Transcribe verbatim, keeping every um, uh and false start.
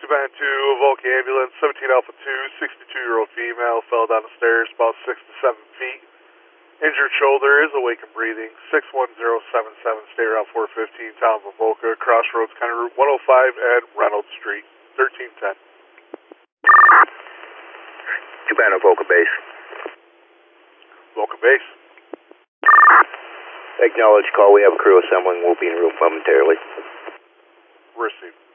Japan two, Volk ambulance, seventeen Alpha two, sixty-two-year-old female, fell down the stairs about six to seven feet. Injured shoulder, is awake and breathing, six one zero seven seven, State Route four fifteen, Town of Avoca, Crossroads, County Route one oh five and Reynolds Street, thirteen ten. Japan Avoca Base. Avoca Base. Acknowledge call, we have a crew assembling, we'll be in room momentarily. Received.